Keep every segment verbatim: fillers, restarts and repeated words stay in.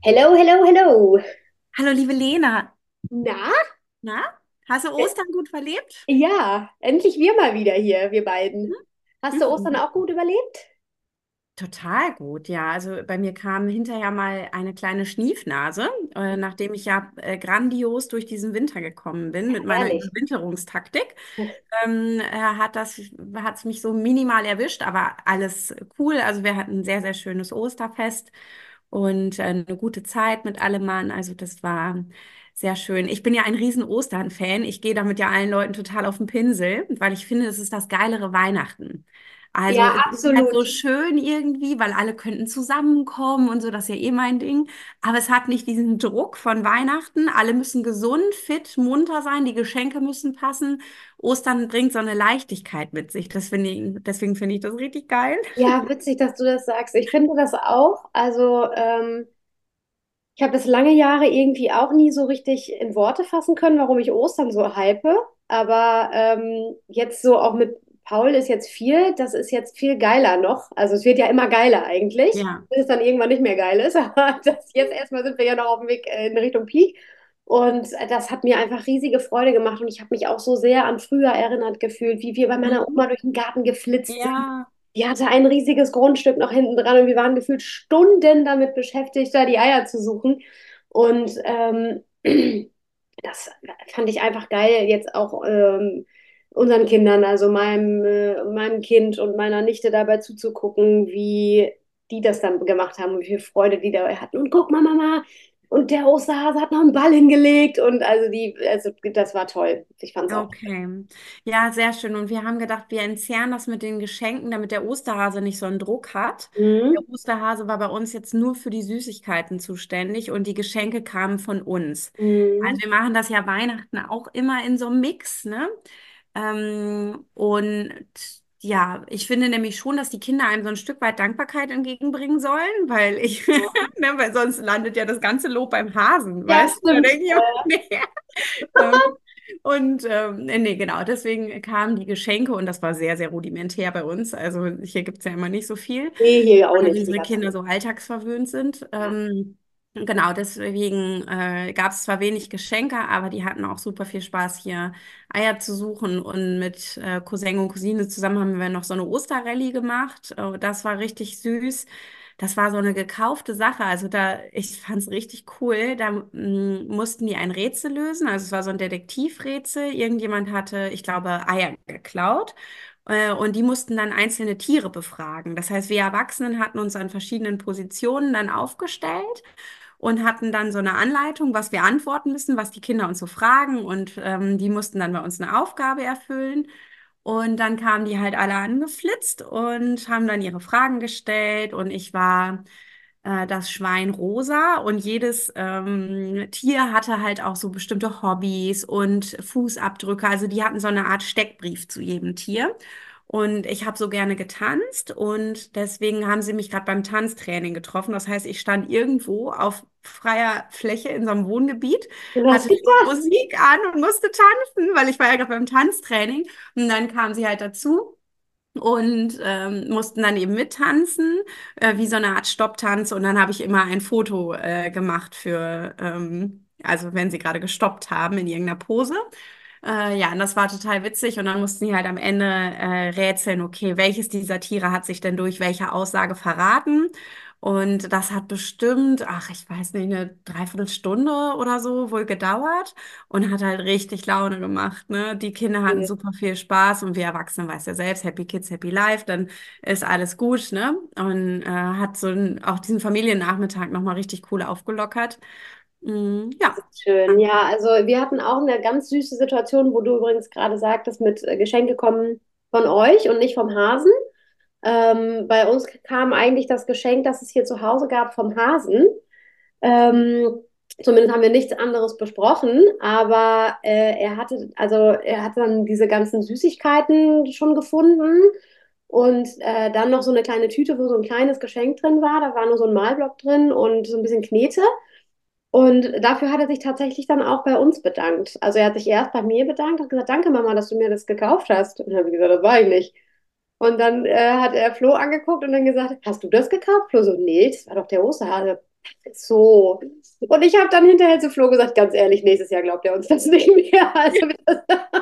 Hello, hello, hello. Hallo, liebe Lena. Na? Na, hast du Äh, Ostern gut verlebt? Ja, endlich wir mal wieder hier, wir beiden. Hast du Ostern Mhm. auch gut überlebt? Total gut, ja. Also bei mir kam hinterher mal eine kleine Schniefnase, äh, nachdem ich ja äh, grandios durch diesen Winter gekommen bin mit meiner Herrlich. Überwinterungstaktik. Ähm, äh, hat das, hat es mich so minimal erwischt, aber alles cool. Also wir hatten ein sehr, sehr schönes Osterfest und äh, eine gute Zeit mit allem Mann. Also das war sehr schön. Ich bin ja ein riesen Ostern-Fan. Ich gehe damit ja allen Leuten total auf den Pinsel, weil ich finde, das ist das geilere Weihnachten. Ja, Also es ist halt so absolut. schön irgendwie, weil alle könnten zusammenkommen und so, das ist ja eh mein Ding. Aber es hat nicht diesen Druck von Weihnachten. Alle müssen gesund, fit, munter sein, die Geschenke müssen passen. Ostern bringt so eine Leichtigkeit mit sich. Das finde ich, deswegen finde ich das richtig geil. Ja, witzig, dass du das sagst. Ich finde das auch. Also, ähm, ich habe das lange Jahre irgendwie auch nie so richtig in Worte fassen können, warum ich Ostern so hype. Aber ähm, jetzt so auch mit Paul ist jetzt viel, das ist jetzt viel geiler noch. Also es wird ja immer geiler eigentlich, Ja. bis es dann irgendwann nicht mehr geil ist. Aber das, jetzt erstmal sind wir ja noch auf dem Weg äh, in Richtung Peak. Und das hat mir einfach riesige Freude gemacht. Und ich habe mich auch so sehr an früher erinnert gefühlt, wie wir bei meiner Mhm. Oma durch den Garten geflitzt sind. Ja, Die hatte ein riesiges Grundstück noch hinten dran und wir waren gefühlt Stunden damit beschäftigt, da die Eier zu suchen. Und ähm, das fand ich einfach geil, jetzt auch ähm, unseren Kindern, also meinem, äh, meinem Kind und meiner Nichte dabei zuzugucken, wie die das dann gemacht haben und wie viel Freude die dabei hatten. Und guck mal, Mama, und der Osterhase hat noch einen Ball hingelegt und also die, also das war toll. Ich fand es auch toll. okay. Ja, sehr schön. Und wir haben gedacht, wir entzerren das mit den Geschenken, damit der Osterhase nicht so einen Druck hat. Mhm. Der Osterhase war bei uns jetzt nur für die Süßigkeiten zuständig und die Geschenke kamen von uns. Also Mhm. wir machen das ja Weihnachten auch immer in so einem Mix, ne? Ähm, und ja, ich finde nämlich schon, dass die Kinder einem so ein Stück weit Dankbarkeit entgegenbringen sollen, weil ich, ne, weil sonst landet ja das ganze Lob beim Hasen, Ja, weißt du? Da stimmt. denke ich immer, nee. Ähm, und ähm, nee, nee, genau, deswegen kamen die Geschenke und das war sehr, sehr rudimentär bei uns. Also hier gibt es ja immer nicht so viel, Nee, hier auch weil nicht die unsere ganze Kinder Zeit. so alltagsverwöhnt sind. Ja. Ähm, genau, deswegen äh, gab es zwar wenig Geschenke, aber die hatten auch super viel Spaß, hier Eier zu suchen. Und mit äh, Cousin und Cousine zusammen haben wir noch so eine Osterrallye gemacht. Äh, das war richtig süß. Das war so eine gekaufte Sache. Also da, ich fand es richtig cool. Da mm, mussten die ein Rätsel lösen. Also es war so ein Detektivrätsel. Irgendjemand hatte, ich glaube, Eier geklaut. Äh, Und die mussten dann einzelne Tiere befragen. Das heißt, wir Erwachsenen hatten uns an verschiedenen Positionen dann aufgestellt und hatten dann so eine Anleitung, was wir antworten müssen, was die Kinder uns so fragen. Und ähm, die mussten dann bei uns eine Aufgabe erfüllen. Und dann kamen die halt alle angeflitzt und haben dann ihre Fragen gestellt. Und ich war äh, das Schwein rosa und jedes ähm, Tier hatte halt auch so bestimmte Hobbys und Fußabdrücke. Also die hatten so eine Art Steckbrief zu jedem Tier. Und ich habe so gerne getanzt und deswegen haben sie mich gerade beim Tanztraining getroffen. Das heißt, ich stand irgendwo auf freier Fläche in so einem Wohngebiet, Und hast hatte gedacht, Musik an und musste tanzen, weil ich war ja gerade beim Tanztraining. Und dann kam sie halt dazu und ähm, mussten dann eben mittanzen, äh, wie so eine Art Stopptanz. Und dann habe ich immer ein Foto äh, gemacht für, ähm, also wenn sie gerade gestoppt haben in irgendeiner Pose. Äh, ja, und das war total witzig. Und dann mussten die halt am Ende äh, rätseln, okay, welches dieser Tiere hat sich denn durch welche Aussage verraten? Und das hat bestimmt, ach, ich weiß nicht, eine Dreiviertelstunde oder so wohl gedauert und hat halt richtig Laune gemacht, ne? Die Kinder hatten super viel Spaß und wir Erwachsenen, weißt ja selbst, Happy Kids, Happy Life, dann ist alles gut, ne? Und äh, hat so ein, auch diesen Familiennachmittag nochmal richtig cool aufgelockert. Mm, das ja. ist schön. Ja, also wir hatten auch eine ganz süße Situation, wo du übrigens gerade sagtest, mit äh, Geschenke kommen von euch und nicht vom Hasen. Ähm, bei uns kam eigentlich das Geschenk, das es hier zu Hause gab, vom Hasen. Ähm, Zumindest haben wir nichts anderes besprochen, aber äh, er hatte, also er hat dann diese ganzen Süßigkeiten schon gefunden und äh, dann noch so eine kleine Tüte, wo so ein kleines Geschenk drin war. Da war nur so ein Malblock drin und so ein bisschen Knete. Und dafür hat er sich tatsächlich dann auch bei uns bedankt. Also er hat sich erst bei mir bedankt und gesagt, danke Mama, dass du mir das gekauft hast. Und dann habe ich gesagt, das war ich nicht. Und dann äh, hat er Flo angeguckt und dann gesagt, hast du das gekauft? Flo so, nee, das war doch der Osterhase. So. Und ich habe dann hinterher zu Flo gesagt, ganz ehrlich, nächstes Jahr glaubt er uns das nicht mehr. Also das,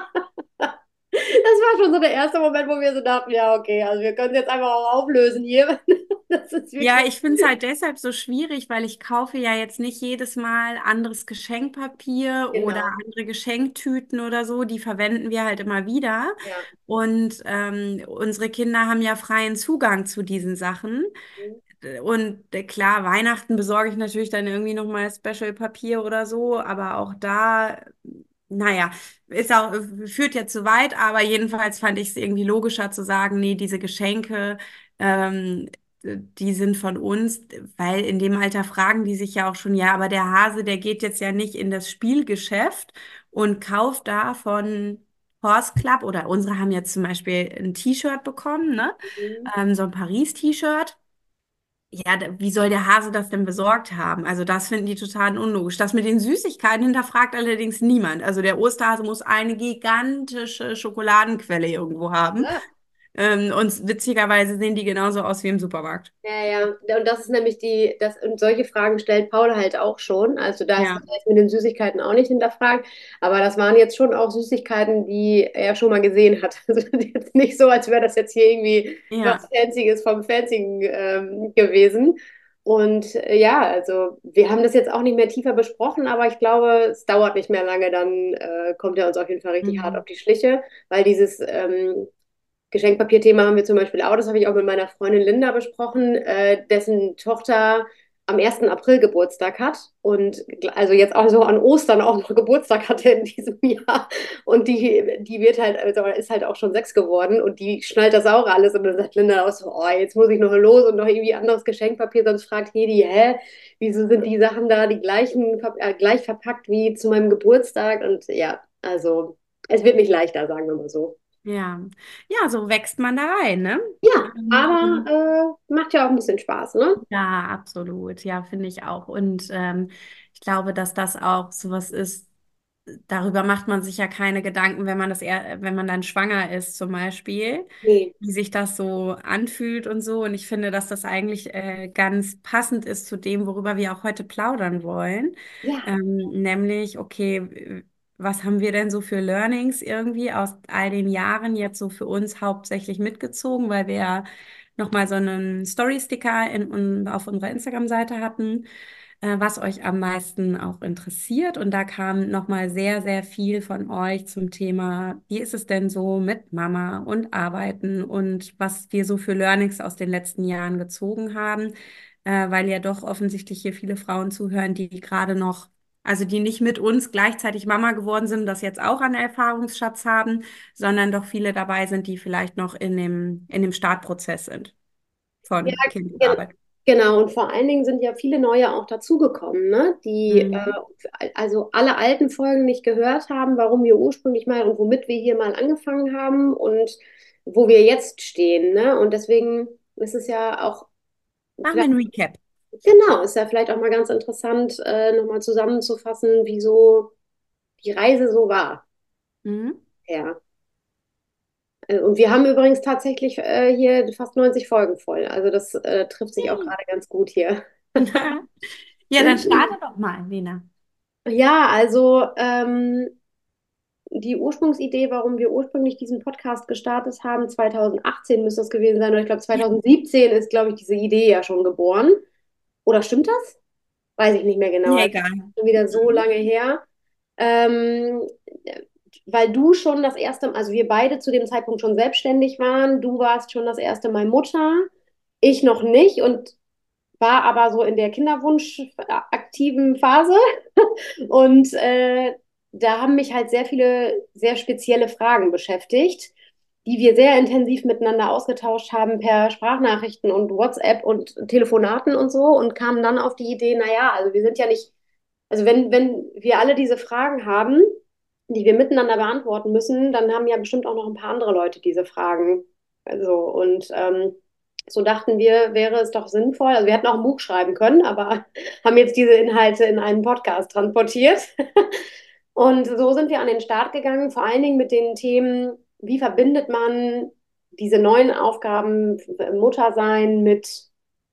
das war schon so der erste Moment, wo wir so dachten, ja, okay, also wir können es jetzt einfach auch auflösen hier. Das ist Ja, wirklich, ich finde es halt deshalb so schwierig, weil ich kaufe ja jetzt nicht jedes Mal anderes Geschenkpapier oder genau. andere Geschenktüten oder so. Die verwenden wir halt immer wieder. Ja. Und ähm, unsere Kinder haben ja freien Zugang zu diesen Sachen. Und äh, klar, Weihnachten besorge ich natürlich dann irgendwie nochmal Special-Papier oder so, aber auch da, naja, ist auch, führt ja zu weit, aber jedenfalls fand ich es irgendwie logischer zu sagen, nee, diese Geschenke, ähm, die sind von uns, weil in dem Alter fragen die sich ja auch schon, ja, aber der Hase, der geht jetzt ja nicht in das Spielgeschäft und kauft da von Horse Club oder unsere haben jetzt zum Beispiel ein T-Shirt bekommen, ne? Mhm. Ähm, so ein Paris-T-Shirt. Ja, da- wie soll der Hase das denn besorgt haben? Also das finden die total unlogisch. Das mit den Süßigkeiten hinterfragt allerdings niemand. Also der Osterhase muss eine gigantische Schokoladenquelle irgendwo haben. Ja. Ähm, und witzigerweise sehen die genauso aus wie im Supermarkt. Ja, ja, und das ist nämlich die, das, und solche Fragen stellt Paul halt auch schon. Also da ist Ja, das jetzt mit den Süßigkeiten auch nicht hinterfragt, aber das waren jetzt schon auch Süßigkeiten, die er schon mal gesehen hat. Also jetzt nicht so, als wäre das jetzt hier irgendwie was ja. Fancyes vom Fancygen ähm, gewesen. Und äh, ja, also wir haben das jetzt auch nicht mehr tiefer besprochen, aber ich glaube, es dauert nicht mehr lange, dann äh, kommt er uns auf jeden Fall richtig hart Mhm. auf die Schliche, weil dieses ähm, Geschenkpapierthema haben wir zum Beispiel auch, das habe ich auch mit meiner Freundin Linda besprochen, äh, dessen Tochter am ersten April Geburtstag hat und also jetzt auch so an Ostern auch noch Geburtstag hatte in diesem Jahr. Und die, die wird halt, also ist halt auch schon sechs geworden und die schnallt das auch alles. Und dann sagt Linda auch so, oh, jetzt muss ich noch los und noch irgendwie anderes Geschenkpapier, sonst fragt Hedi, hä, wieso sind die Sachen da die gleichen, äh, gleich verpackt wie zu meinem Geburtstag? Und ja, also es wird nicht leichter, sagen wir mal so. Ja. Ja, so wächst man da rein, ne? Ja, Und, ähm, aber äh, macht ja auch ein bisschen Spaß, ne? ja, absolut. Ja, finde ich auch. Und ähm, ich glaube, dass das auch sowas ist, darüber macht man sich ja keine Gedanken, wenn man das eher, wenn man dann schwanger ist, zum Beispiel, Nee. wie sich das so anfühlt und so. Und ich finde, dass das eigentlich äh, ganz passend ist zu dem, worüber wir auch heute plaudern wollen. Ja. Ähm, nämlich, okay, was haben wir denn so für Learnings irgendwie aus all den Jahren jetzt so für uns hauptsächlich mitgezogen, weil wir ja nochmal so einen Story-Sticker in, in, auf unserer Instagram-Seite hatten, äh, was euch am meisten auch interessiert. Und da kam nochmal sehr, sehr viel von euch zum Thema, wie ist es denn so mit Mama und Arbeiten und was wir so für Learnings aus den letzten Jahren gezogen haben, äh, weil ja doch offensichtlich hier viele Frauen zuhören, die gerade noch, also die nicht mit uns gleichzeitig Mama geworden sind, und das jetzt auch an Erfahrungsschatz haben, sondern doch viele dabei sind, die vielleicht noch in dem, in dem Startprozess sind Ja, von Kind und gen Arbeit. genau. Und vor allen Dingen sind ja viele neue auch dazugekommen, ne? Die Mhm. äh, also alle alten Folgen nicht gehört haben, warum wir ursprünglich mal und womit wir hier mal angefangen haben und wo wir jetzt stehen, ne? Und deswegen ist es ja auch Machen wir vielleicht, ein Recap. genau, ist ja vielleicht auch mal ganz interessant, äh, nochmal zusammenzufassen, wieso die Reise so war. Mhm. Ja. Äh, Und wir haben übrigens tatsächlich äh, hier fast neunzig Folgen voll. Also das äh, trifft sich auch Yay. gerade ganz gut hier. Ja, dann starte doch mal, Lena. Ja, also ähm, die Ursprungsidee, warum wir ursprünglich diesen Podcast gestartet haben, zwanzig achtzehn müsste das gewesen sein, oder ich glaube zwanzig siebzehn ist, glaube ich, diese Idee ja schon geboren. Oder stimmt das? Weiß ich nicht mehr genau. Ja, Also egal. schon wieder so Mhm. lange her. Ähm, Weil du schon das erste, also wir beide zu dem Zeitpunkt schon selbstständig waren. Du warst schon das erste Mal Mutter, ich noch nicht und war aber so in der Kinderwunsch-aktiven Phase. Und äh, da haben mich halt sehr viele sehr spezielle Fragen beschäftigt, die wir sehr intensiv miteinander ausgetauscht haben per Sprachnachrichten und WhatsApp und Telefonaten und so und kamen dann auf die Idee, naja, also wir sind ja nicht, also wenn, wenn wir alle diese Fragen haben, die wir miteinander beantworten müssen, dann haben ja bestimmt auch noch ein paar andere Leute diese Fragen. Also, und ähm, so dachten wir, wäre es doch sinnvoll. Also wir hätten auch ein Buch schreiben können, aber haben jetzt diese Inhalte in einen Podcast transportiert. Und so sind wir an den Start gegangen, vor allen Dingen mit den Themen, wie verbindet man diese neuen Aufgaben, Muttersein mit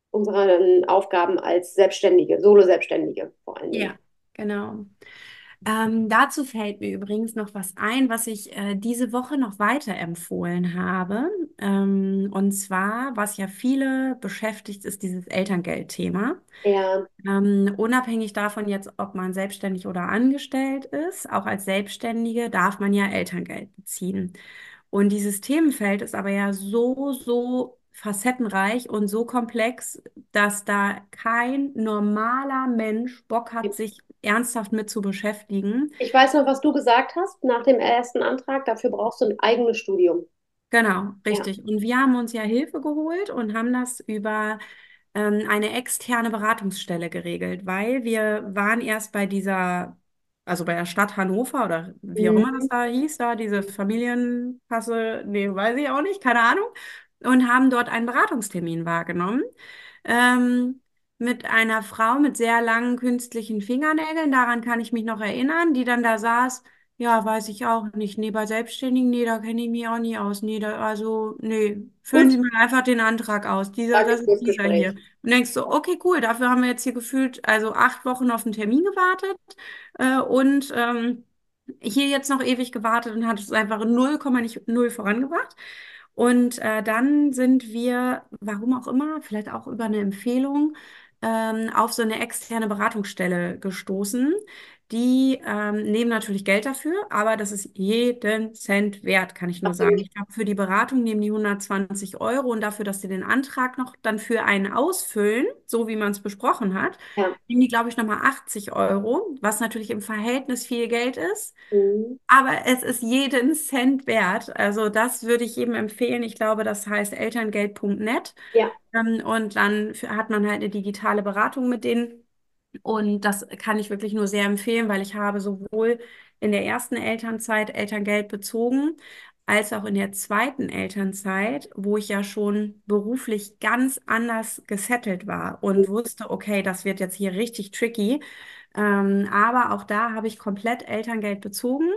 unseren Aufgaben als Selbstständige, Solo-Selbstständige vor allen Dingen. Ja, genau. Ähm, dazu fällt mir übrigens noch was ein, was ich äh, diese Woche noch weiterempfohlen habe. Ähm, und zwar, was ja viele beschäftigt, ist dieses Elterngeldthema. Ja, Ähm, unabhängig davon jetzt, ob man selbstständig oder angestellt ist, auch als Selbstständige darf man ja Elterngeld beziehen. Und dieses Themenfeld ist aber ja so, so facettenreich und so komplex, dass da kein normaler Mensch Bock hat, sich ernsthaft mit zu beschäftigen. ich weiß noch, was du gesagt hast nach dem ersten Antrag. Dafür brauchst du ein eigenes Studium. Genau, Ja. richtig. Und wir haben uns ja Hilfe geholt und haben das über ähm, eine externe Beratungsstelle geregelt, weil wir waren erst bei dieser, also bei der Stadt Hannover oder wie auch immer das Mhm. da hieß, da diese Familienkasse, nee, weiß ich auch nicht, keine Ahnung, und haben dort einen Beratungstermin wahrgenommen. Ähm, mit einer Frau mit sehr langen künstlichen Fingernägeln, daran kann ich mich noch erinnern, die dann da saß. Ja, weiß ich auch nicht. Nee, bei Selbstständigen, nee, da kenne ich mich auch nie aus. Nee, da, also, nee, füllen Gut, Sie mal einfach den Antrag aus. Dieser, danke das ist fürs dieser hier. Gespräch. Und denkst du, okay, cool, dafür haben wir jetzt hier gefühlt, also acht Wochen auf einen Termin gewartet äh, und ähm, hier jetzt noch ewig gewartet und hat es einfach null Komma null vorangebracht. Und äh, dann sind wir, warum auch immer, vielleicht auch über eine Empfehlung, ähm, auf so eine externe Beratungsstelle gestoßen. Die ähm, nehmen natürlich Geld dafür, aber das ist jeden Cent wert, kann ich nur sagen. Absolut. Ich glaube, für die Beratung nehmen die hundertzwanzig Euro und dafür, dass sie den Antrag noch dann für einen ausfüllen, so wie man es besprochen hat, Ja. nehmen die, glaube ich, nochmal achtzig Euro, was natürlich im Verhältnis viel Geld ist. Mhm. Aber es ist jeden Cent wert. Also das würde ich jedem empfehlen. Ich glaube, das heißt elterngeld punkt net. Ja. Ähm, und dann für- hat man halt eine digitale Beratung mit denen. Und das kann ich wirklich nur sehr empfehlen, weil ich habe sowohl in der ersten Elternzeit Elterngeld bezogen, als auch in der zweiten Elternzeit, wo ich ja schon beruflich ganz anders gesettelt war und wusste, okay, das wird jetzt hier richtig tricky. Ähm, aber auch da habe ich komplett Elterngeld bezogen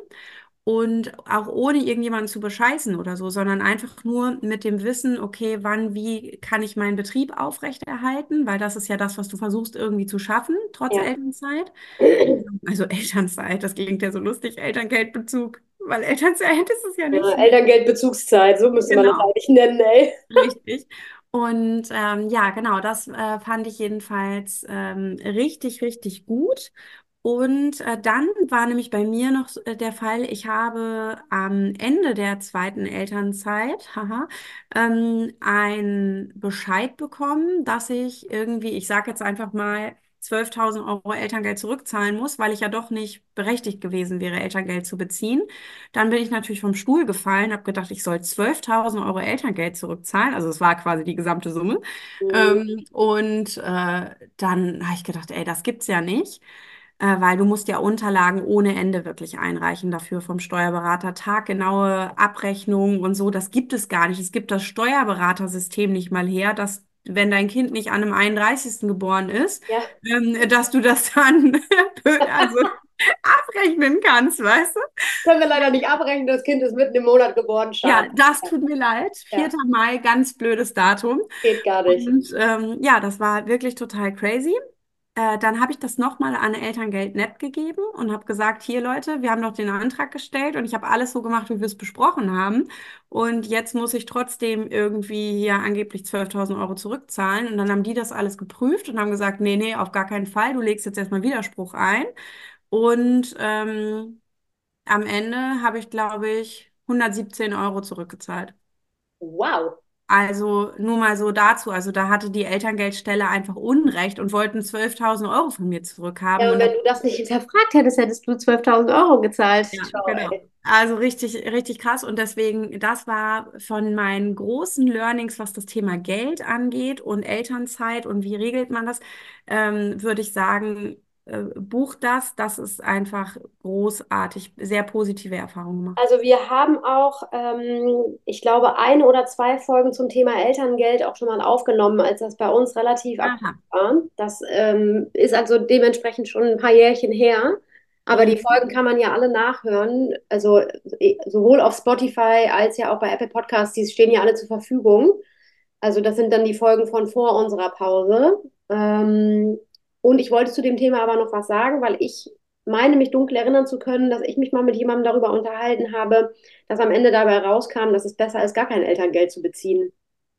und auch ohne irgendjemanden zu bescheißen oder so, sondern einfach nur mit dem Wissen, okay, wann, wie kann ich meinen Betrieb aufrechterhalten, weil das ist ja das, was du versuchst irgendwie zu schaffen, trotz Ja. Elternzeit. Also Elternzeit, das klingt ja so lustig, Elterngeldbezug, weil Elternzeit ist es ja Ja, nicht. Elterngeldbezugszeit, so müsste man das Genau. eigentlich nennen, ey. Richtig. Und ähm, ja, genau, das äh, fand ich jedenfalls ähm, richtig, richtig gut. Und äh, dann war nämlich bei mir noch so, äh, der Fall, ich habe am Ende der zweiten Elternzeit, haha, ähm, einen Bescheid bekommen, dass ich irgendwie, ich sage jetzt einfach mal, zwölftausend Euro Elterngeld zurückzahlen muss, weil ich ja doch nicht berechtigt gewesen wäre, Elterngeld zu beziehen. Dann bin ich natürlich vom Stuhl gefallen, habe gedacht, ich soll zwölftausend Euro Elterngeld zurückzahlen. Also es war quasi die gesamte Summe. Mhm. Ähm, und äh, dann habe ich gedacht, ey, das gibt's ja nicht. Äh, weil du musst ja Unterlagen ohne Ende wirklich einreichen dafür vom Steuerberater. Taggenaue Abrechnungen und so, das gibt es gar nicht. Es gibt das Steuerberatersystem nicht mal her, dass wenn dein Kind nicht an einem einunddreißigsten geboren ist, Ja, ähm, dass du das dann also abrechnen kannst, weißt du? können wir leider nicht abrechnen, das Kind ist mitten im Monat geboren, schade. Ja, das tut mir leid. Ja, vierter Mai, ganz blödes Datum. geht gar nicht. Und ähm, ja, das war wirklich total crazy. Äh, dann habe ich das nochmal an Elterngeld Net gegeben und habe gesagt, hier Leute, wir haben doch den Antrag gestellt und ich habe alles so gemacht, wie wir es besprochen haben. Und jetzt muss ich trotzdem irgendwie hier angeblich zwölftausend Euro zurückzahlen. Und dann haben die das alles geprüft und haben gesagt, nee, nee, auf gar keinen Fall, du legst jetzt erstmal Widerspruch ein. Und ähm, am Ende habe ich, glaube ich, hundertsiebzehn Euro zurückgezahlt. Wow. Also nur mal so dazu. Also da hatte die Elterngeldstelle einfach Unrecht und wollten zwölftausend Euro von mir zurückhaben. Ja, und Und das, wenn du das nicht hinterfragt hättest, hättest du zwölftausend Euro gezahlt. ja, Ciao, genau. ey. Also richtig, richtig krass. Und deswegen, das war von meinen großen Learnings, was das Thema Geld angeht und Elternzeit und wie regelt man das, ähm, würde ich sagen, äh, buch das. Das ist einfach großartig. Sehr positive Erfahrung gemacht. Also wir haben auch, ähm, ich glaube, eine oder zwei Folgen zum Thema Elterngeld auch schon mal aufgenommen, als das bei uns relativ akut Aha. war. Das ähm, ist also dementsprechend schon ein paar Jährchen her. Aber die Mhm. Folgen kann man ja alle nachhören. Also eh, sowohl auf Spotify als ja auch bei Apple Podcasts, die stehen ja alle zur Verfügung. Also das sind dann die Folgen von vor unserer Pause. Ähm, und ich wollte zu dem Thema aber noch was sagen, weil ich meine, mich dunkel erinnern zu können, dass ich mich mal mit jemandem darüber unterhalten habe, dass am Ende dabei rauskam, dass es besser ist, gar kein Elterngeld zu beziehen.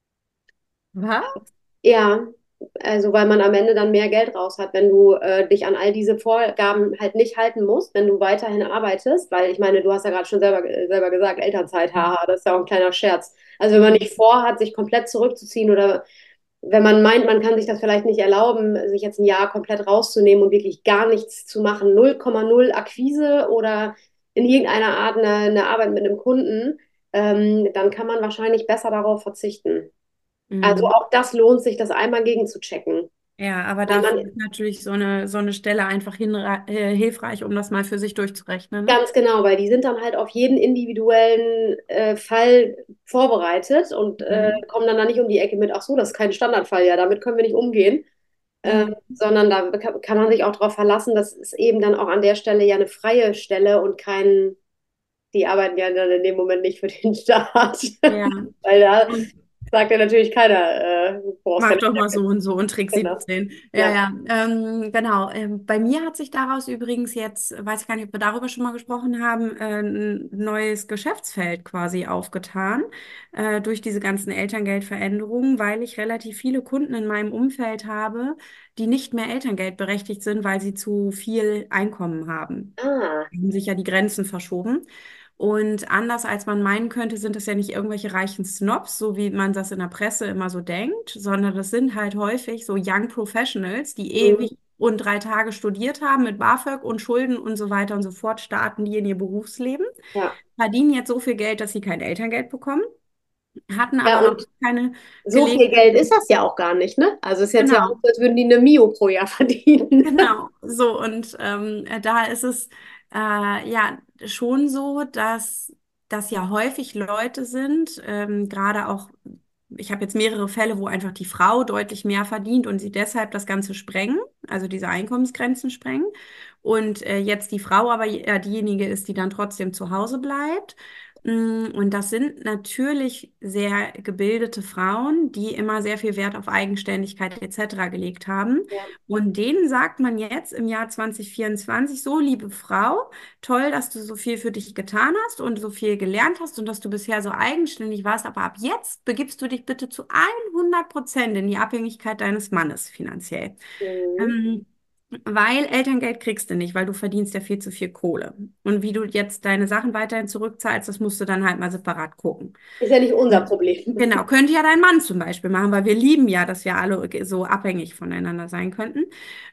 Was? Ja, also weil man am Ende dann mehr Geld raus hat, wenn du äh, dich an all diese Vorgaben halt nicht halten musst, wenn du weiterhin arbeitest, weil ich meine, du hast ja gerade schon selber, äh, selber gesagt, Elternzeit, haha, das ist ja auch ein kleiner Scherz. Also wenn man nicht vorhat, sich komplett zurückzuziehen oder wenn man meint, man kann sich das vielleicht nicht erlauben, sich jetzt ein Jahr komplett rauszunehmen und wirklich gar nichts zu machen, null Komma null Akquise oder in irgendeiner Art eine, eine Arbeit mit einem Kunden, ähm, dann kann man wahrscheinlich besser darauf verzichten. Also Mhm. auch das lohnt sich, das einmal gegen zu checken. Ja, aber Weil dafür man ist natürlich so eine, so eine Stelle einfach hinra- äh, hilfreich, um das mal für sich durchzurechnen, ne? ganz genau, weil die sind dann halt auf jeden individuellen äh, Fall vorbereitet und äh, Mhm. kommen dann da nicht um die Ecke mit, ach so, das ist kein Standardfall, ja, damit können wir nicht umgehen. Ähm, Mhm. sondern da kann, kann man sich auch darauf verlassen, dass es eben dann auch an der Stelle ja eine freie Stelle und kein, die arbeiten ja dann in dem Moment nicht für den Staat. Ja. Weil da Und sagt ja natürlich keiner, äh, du brauchst mach keine doch mal so Stelle. und so und Trick Genau. siebzehn. Ja, Ja. ja, ähm, genau. Ähm, bei mir hat sich daraus übrigens jetzt, weiß ich gar nicht, ob wir darüber schon mal gesprochen haben, äh, ein neues Geschäftsfeld quasi aufgetan, äh, durch diese ganzen Elterngeldveränderungen, weil ich relativ viele Kunden in meinem Umfeld habe, die nicht mehr Elterngeld berechtigt sind, weil sie zu viel Einkommen haben. Ah, Haben sich ja die Grenzen verschoben. Und anders als man meinen könnte, sind das ja nicht irgendwelche reichen Snobs, so wie man das in der Presse immer so denkt, sondern das sind halt häufig so Young Professionals, die mhm. ewig und drei Tage studiert haben mit BAföG und Schulden und so weiter und so fort, starten die in ihr Berufsleben, Ja. verdienen jetzt so viel Geld, dass sie kein Elterngeld bekommen, hatten Ja, aber noch und keine so viel Gelegenheit. Geld ist das ja auch gar nicht, ne? Also es ist jetzt ja auch Genau. so, als würden die eine Mio pro Jahr verdienen. Genau, so und ähm, äh, da ist es äh, ja schon so, dass das ja häufig Leute sind, ähm, gerade auch, ich habe jetzt mehrere Fälle, wo einfach die Frau deutlich mehr verdient und sie deshalb das Ganze sprengen, also diese Einkommensgrenzen sprengen. Und äh, jetzt die Frau aber ja diejenige ist, die dann trotzdem zu Hause bleibt. Mm, Und das sind natürlich sehr gebildete Frauen, die immer sehr viel Wert auf Eigenständigkeit et cetera gelegt haben. Ja. Und denen sagt man jetzt im Jahr zwanzig vierundzwanzig, so, liebe Frau, toll, dass du so viel für dich getan hast und so viel gelernt hast und dass du bisher so eigenständig warst, aber ab jetzt begibst du dich bitte zu hundert Prozent in die Abhängigkeit deines Mannes finanziell. Mhm. Ähm, Weil Elterngeld kriegst du nicht, weil du verdienst ja viel zu viel Kohle. Und wie du jetzt deine Sachen weiterhin zurückzahlst, das musst du dann halt mal separat gucken. Ist ja nicht unser Problem. Genau, könnte ja dein Mann zum Beispiel machen, weil wir lieben ja, dass wir alle so abhängig voneinander sein könnten.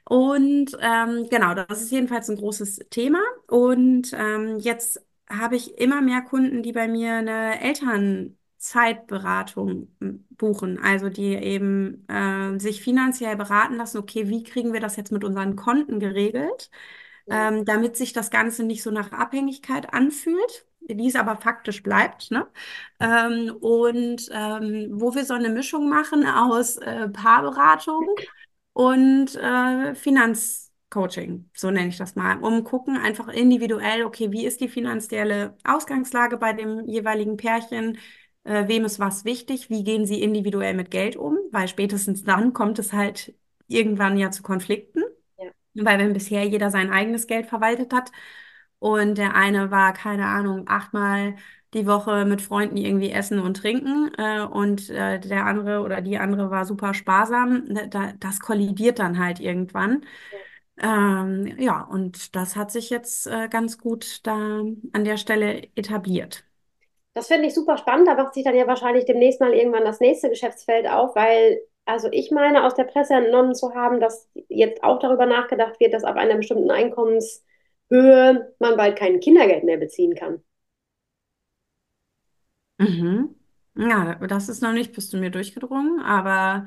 Und ähm, genau, das ist jedenfalls ein großes Thema. Und ähm, jetzt habe ich immer mehr Kunden, die bei mir eine Elternzeitberatung m, buchen, also die eben äh, sich finanziell beraten lassen, okay, wie kriegen wir das jetzt mit unseren Konten geregelt, Ja. ähm, damit sich das Ganze nicht so nach Abhängigkeit anfühlt, die es aber faktisch bleibt, ne? Ähm, und ähm, wo wir so eine Mischung machen aus äh, Paarberatung und äh, Finanzcoaching, so nenne ich das mal, um gucken einfach individuell, okay, wie ist die finanzielle Ausgangslage bei dem jeweiligen Pärchen, äh, wem ist was wichtig, wie gehen sie individuell mit Geld um, weil spätestens dann kommt es halt irgendwann ja zu Konflikten. Ja. Weil wenn bisher jeder sein eigenes Geld verwaltet hat und der eine war, keine Ahnung, achtmal die Woche mit Freunden irgendwie essen und trinken äh, und äh, der andere oder die andere war super sparsam, da, da- das kollidiert dann halt irgendwann. Ähm, ja, und das hat sich jetzt äh, ganz gut da an der Stelle etabliert. Das finde ich super spannend. Da macht sich dann ja wahrscheinlich demnächst mal irgendwann das nächste Geschäftsfeld auf, weil, also ich meine, aus der Presse entnommen zu haben, dass jetzt auch darüber nachgedacht wird, dass ab einer bestimmten Einkommenshöhe man bald kein Kindergeld mehr beziehen kann. Mhm. Ja, das ist noch nicht bis zu mir durchgedrungen, aber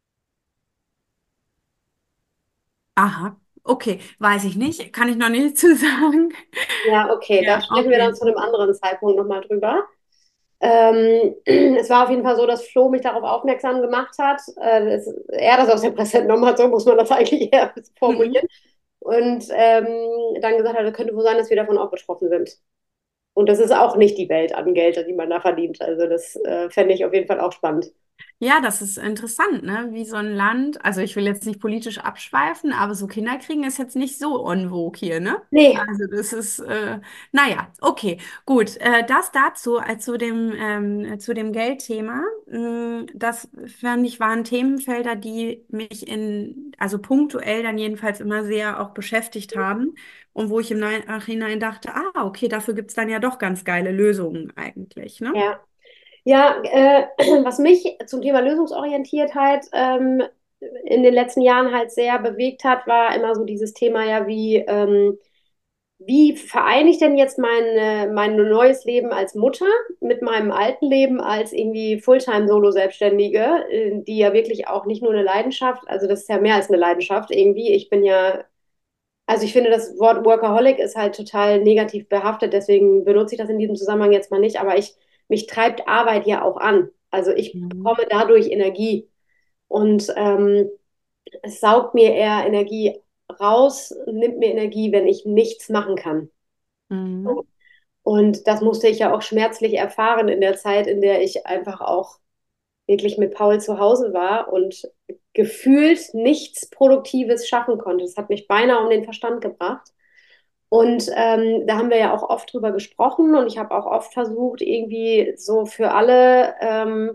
aha, okay, weiß ich nicht, kann ich noch nicht zu sagen. Ja, okay, da Ja, sprechen wir dann okay. zu einem anderen Zeitpunkt nochmal drüber. Ähm, es war auf jeden Fall so, dass Flo mich darauf aufmerksam gemacht hat. Äh, es, er das aus der Presse entnommen hat, so muss man das eigentlich eher formulieren. Mhm. Und ähm, dann gesagt hat, es könnte wohl sein, dass wir davon auch betroffen sind. Und das ist auch nicht die Welt an Geld, die man da verdient. Also das äh, fände ich auf jeden Fall auch spannend. Ja, das ist interessant, ne? Wie so ein Land, also ich will jetzt nicht politisch abschweifen, aber so Kinder kriegen ist jetzt nicht so en vogue hier, ne? Nee, Also das ist, äh, naja, okay, gut. Äh, das dazu, äh, zu dem, ähm, zu dem Geldthema, mh, das fand ich waren Themenfelder, die mich in, also punktuell dann jedenfalls immer sehr auch beschäftigt haben und wo ich im Nachhinein dachte, ah, okay, dafür gibt's dann ja doch ganz geile Lösungen eigentlich, ne? ja. Ja, äh, was mich zum Thema Lösungsorientiertheit ähm, in den letzten Jahren halt sehr bewegt hat, war immer so dieses Thema, ja, wie, ähm, wie vereine ich denn jetzt mein, mein neues Leben als Mutter mit meinem alten Leben als irgendwie Fulltime-Solo-Selbstständige, äh, die ja wirklich auch nicht nur eine Leidenschaft, also das ist ja mehr als eine Leidenschaft irgendwie. Ich bin ja, also ich finde, das Wort Workaholic ist halt total negativ behaftet, deswegen benutze ich das in diesem Zusammenhang jetzt mal nicht, aber ich, mich treibt Arbeit ja auch an. Also ich Mhm. bekomme dadurch Energie und ähm, es saugt mir eher Energie raus, nimmt mir Energie, wenn ich nichts machen kann. Mhm. So. Und das musste ich ja auch schmerzlich erfahren in der Zeit, in der ich einfach auch wirklich mit Paul zu Hause war und gefühlt nichts Produktives schaffen konnte. Das hat mich beinahe um den Verstand gebracht. Und ähm, da haben wir ja auch oft drüber gesprochen und ich habe auch oft versucht, irgendwie so für alle ähm,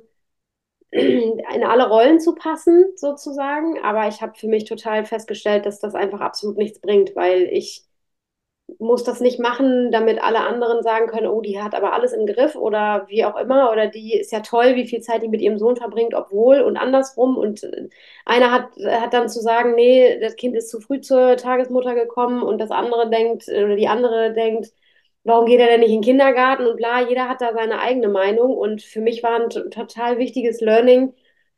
in alle Rollen zu passen, sozusagen. Aber ich habe für mich total festgestellt, dass das einfach absolut nichts bringt, weil ich muss das nicht machen, damit alle anderen sagen können, oh, die hat aber alles im Griff oder wie auch immer. Oder die ist ja toll, wie viel Zeit die mit ihrem Sohn verbringt, obwohl und andersrum. Und äh, einer hat, hat dann zu sagen, nee, das Kind ist zu früh zur Tagesmutter gekommen und das andere denkt, oder die andere denkt, warum geht er denn nicht in den Kindergarten und bla, jeder hat da seine eigene Meinung. Und für mich war ein t- total wichtiges Learning,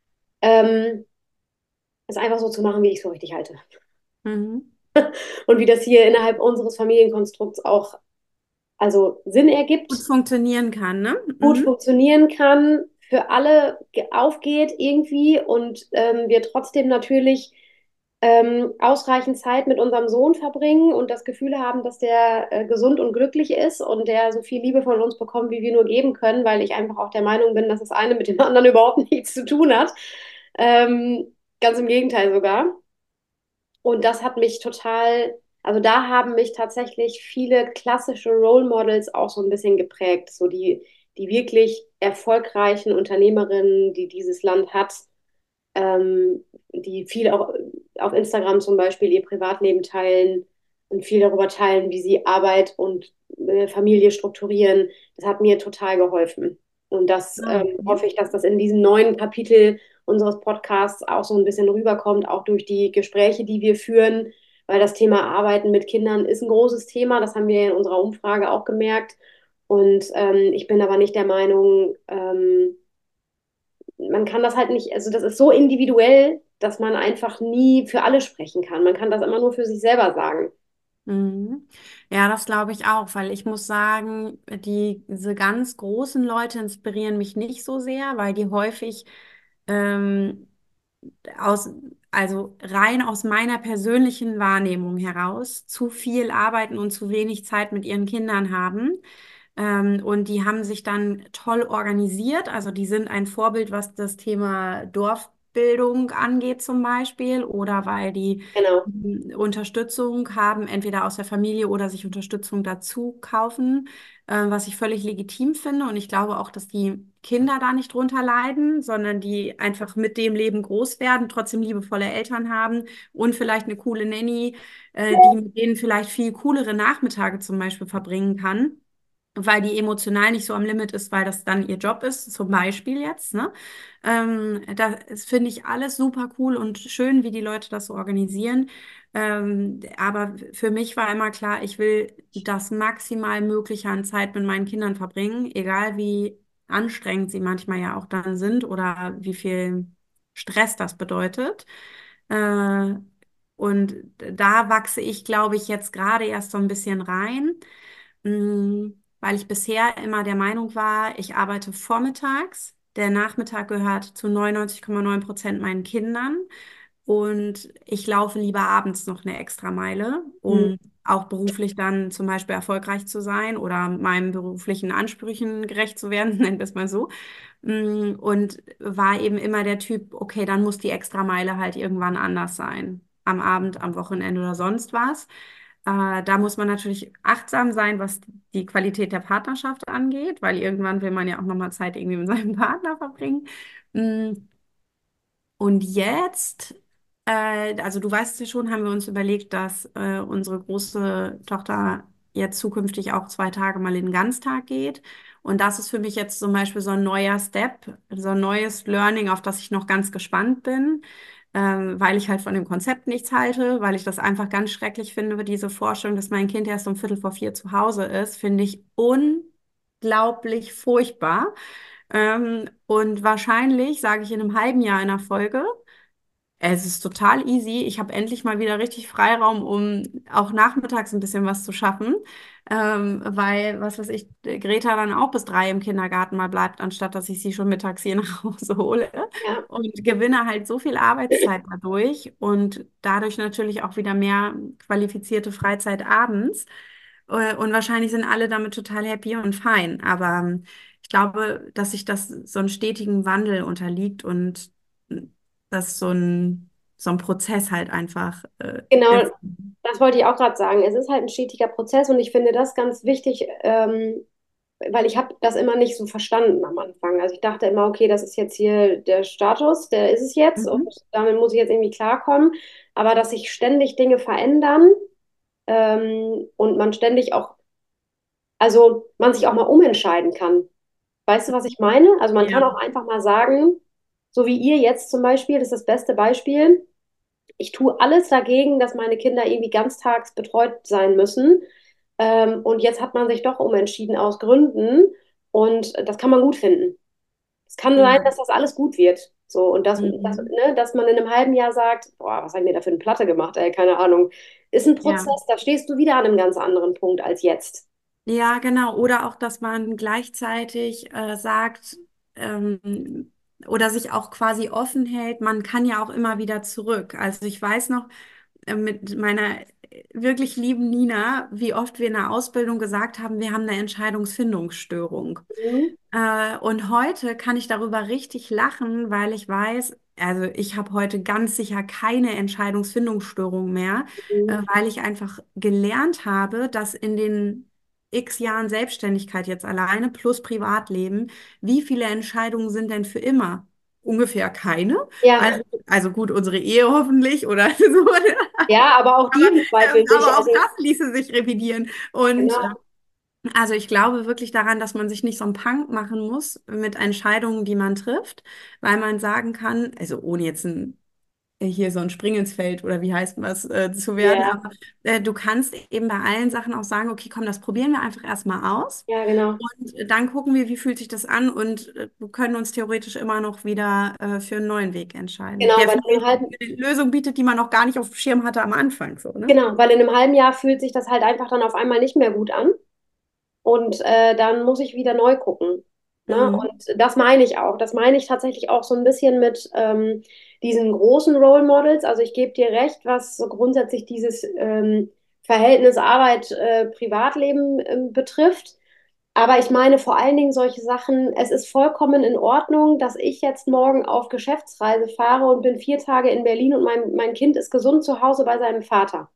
ähm, es einfach so zu machen, wie ich es für richtig halte. Mhm. Und wie das hier innerhalb unseres Familienkonstrukts auch also Sinn Gut ergibt, funktionieren kann, ne? gut Mhm. funktionieren kann, für alle ge- aufgeht irgendwie und ähm, wir trotzdem natürlich ähm, ausreichend Zeit mit unserem Sohn verbringen und das Gefühl haben, dass der äh, gesund und glücklich ist und der so viel Liebe von uns bekommt, wie wir nur geben können, weil ich einfach auch der Meinung bin, dass das eine mit dem anderen überhaupt nichts zu tun hat. Ähm, ganz im Gegenteil sogar. Und das hat mich total, also da haben mich tatsächlich viele klassische Role Models auch so ein bisschen geprägt, so die, die wirklich erfolgreichen Unternehmerinnen, die dieses Land hat, ähm, die viel auch auf Instagram zum Beispiel ihr Privatleben teilen und viel darüber teilen, wie sie Arbeit und äh, Familie strukturieren. Das hat mir total geholfen. Und das Ah, ähm, okay. hoffe ich, dass das in diesem neuen Kapitel unseres Podcasts auch so ein bisschen rüberkommt, auch durch die Gespräche, die wir führen, weil das Thema Arbeiten mit Kindern ist ein großes Thema. Das haben wir in unserer Umfrage auch gemerkt. Und ähm, ich bin aber nicht der Meinung, ähm, man kann das halt nicht, also das ist so individuell, dass man einfach nie für alle sprechen kann. Man kann das immer nur für sich selber sagen. Mhm. Ja, das glaube ich auch, weil ich muss sagen, die, diese ganz großen Leute inspirieren mich nicht so sehr, weil die häufig ähm, aus, also rein aus meiner persönlichen Wahrnehmung heraus zu viel arbeiten und zu wenig Zeit mit ihren Kindern haben. Ähm, und die haben sich dann toll organisiert. Also die sind ein Vorbild, was das Thema Dorfbildung angeht zum Beispiel, oder weil die Genau. mm, Unterstützung haben, entweder aus der Familie oder sich Unterstützung dazu kaufen, äh, was ich völlig legitim finde. Und ich glaube auch, dass die Kinder da nicht drunter leiden, sondern die einfach mit dem Leben groß werden, trotzdem liebevolle Eltern haben und vielleicht eine coole Nanny, äh, die mit denen vielleicht viel coolere Nachmittage zum Beispiel verbringen kann, weil die emotional nicht so am Limit ist, weil das dann ihr Job ist, zum Beispiel jetzt, ne? Ähm, das finde ich alles super cool und schön, wie die Leute das so organisieren. Ähm, aber für mich war immer klar, ich will das maximal Mögliche an Zeit mit meinen Kindern verbringen, egal wie anstrengend sie manchmal ja auch dann sind oder wie viel Stress das bedeutet. Äh, und da wachse ich, glaube ich, jetzt gerade erst so ein bisschen rein. Mm, weil ich bisher immer der Meinung war, ich arbeite vormittags. Der Nachmittag gehört zu neunundneunzig Komma neun Prozent meinen Kindern. und ich laufe lieber abends noch eine extra Meile, Mhm. um auch beruflich dann zum Beispiel erfolgreich zu sein oder meinen beruflichen Ansprüchen gerecht zu werden, nennen wir es mal so. Mm, Und war eben immer der Typ, okay, dann muss die Extrameile halt irgendwann anders sein. Am Abend, am Wochenende oder sonst was. Äh, da muss man natürlich achtsam sein, was die Qualität der Partnerschaft angeht, weil irgendwann will man ja auch nochmal Zeit irgendwie mit seinem Partner verbringen. Mm, Und jetzt, äh, also du weißt es ja schon, haben wir uns überlegt, dass äh, unsere große Tochter jetzt zukünftig auch zwei Tage mal in den Ganztag geht. Und das ist für mich jetzt zum Beispiel so ein neuer Step, so ein neues Learning, auf das ich noch ganz gespannt bin, ähm, weil ich halt von dem Konzept nichts halte, weil ich das einfach ganz schrecklich finde, diese Vorstellung, dass mein Kind erst um Viertel vor vier zu Hause ist, finde ich unglaublich furchtbar. Ähm, und wahrscheinlich sage ich in einem halben Jahr in der Folge, es ist total easy. Ich habe endlich mal wieder richtig Freiraum, um auch nachmittags ein bisschen was zu schaffen. Ähm, weil, was weiß ich, Greta dann auch bis drei im Kindergarten mal bleibt, anstatt dass ich sie schon mittags hier nach Hause hole. Ja. Und gewinne halt so viel Arbeitszeit dadurch und dadurch natürlich auch wieder mehr qualifizierte Freizeit abends. Äh, Und wahrscheinlich sind alle damit total happy und fein. Aber ähm, ich glaube, dass sich das so einen stetigen Wandel unterliegt und dass so ein, so ein Prozess halt einfach äh, Genau, ist. das wollte ich auch gerade sagen. Es ist halt ein stetiger Prozess und ich finde das ganz wichtig, ähm, weil ich habe das immer nicht so verstanden am Anfang. Also ich dachte immer, okay, das ist jetzt hier der Status, der ist es jetzt und Mhm. damit muss ich jetzt irgendwie klarkommen. Aber dass sich ständig Dinge verändern ähm, und man ständig auch, also man sich auch mal umentscheiden kann. Weißt du, was ich meine? Also man kann Ja. auch einfach mal sagen, so wie ihr jetzt zum Beispiel, das ist das beste Beispiel. Ich tue alles dagegen, dass meine Kinder irgendwie ganztags betreut sein müssen. Ähm, und jetzt hat man sich doch umentschieden aus Gründen. Und das kann man gut finden. Es kann sein, Ja. dass das alles gut wird. So, und dass, dass, Mhm. ne, dass man in einem halben Jahr sagt, boah, was habe ich mir da für eine Platte gemacht, ey, keine Ahnung. Ist ein Ja. Prozess, da stehst du wieder an einem ganz anderen Punkt als jetzt. Ja, genau. Oder auch, dass man gleichzeitig äh, sagt, ähm, oder sich auch quasi offen hält, man kann ja auch immer wieder zurück. Also ich weiß noch, äh, mit meiner wirklich lieben Nina, wie oft wir in der Ausbildung gesagt haben, wir haben eine Entscheidungsfindungsstörung. Mhm. Äh, und heute kann ich darüber richtig lachen, weil ich weiß, also ich habe heute ganz sicher keine Entscheidungsfindungsstörung mehr, Mhm. äh, weil ich einfach gelernt habe, dass in den X Jahren Selbstständigkeit jetzt alleine plus Privatleben, wie viele Entscheidungen sind denn für immer? Ungefähr keine. Ja, Also, also gut, unsere Ehe hoffentlich oder so. ja, aber auch die Aber, im ähm, Zweifel nicht. aber auch Also, das ließe sich revidieren. Und äh, genau. also ich glaube wirklich daran, dass man sich nicht so einen Punk machen muss mit Entscheidungen, die man trifft, weil man sagen kann, also ohne jetzt ein, äh, hier so ein Spring ins Feld oder wie heißt was äh, zu werden, Ja, aber äh, du kannst eben bei allen Sachen auch sagen, okay, komm, das probieren wir einfach erstmal aus ja, genau. und äh, dann gucken wir, wie fühlt sich das an und äh, wir können uns theoretisch immer noch wieder äh, für einen neuen Weg entscheiden, Genau, der weil in vielleicht einem auch halben, eine Lösung bietet, die man noch gar nicht auf dem Schirm hatte am Anfang, so, ne? genau, weil in einem halben Jahr fühlt sich das halt einfach dann auf einmal nicht mehr gut an. Und äh, dann muss ich wieder neu gucken. Ne? Mhm. Und das meine ich auch. Das meine ich tatsächlich auch so ein bisschen mit ähm, diesen großen Role Models. Also ich gebe dir recht, was so grundsätzlich dieses ähm, Verhältnis Arbeit-Privatleben ähm, betrifft. Aber ich meine vor allen Dingen solche Sachen, es ist vollkommen in Ordnung, dass ich jetzt morgen auf Geschäftsreise fahre und bin vier Tage in Berlin und mein, mein Kind ist gesund zu Hause bei seinem Vater.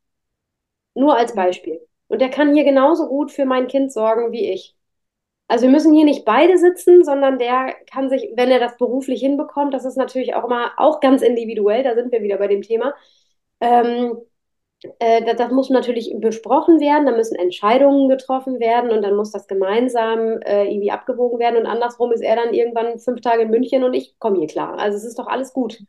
Nur als Beispiel. Und der kann hier genauso gut für mein Kind sorgen wie ich. Also wir müssen hier nicht beide sitzen, sondern der kann sich, wenn er das beruflich hinbekommt, das ist natürlich auch immer auch ganz individuell, da sind wir wieder bei dem Thema. Ähm, äh, das, das muss natürlich besprochen werden, da müssen Entscheidungen getroffen werden und dann muss das gemeinsam äh, irgendwie abgewogen werden und andersrum ist er dann irgendwann fünf Tage in München und ich komme hier klar. Also es ist doch alles gut.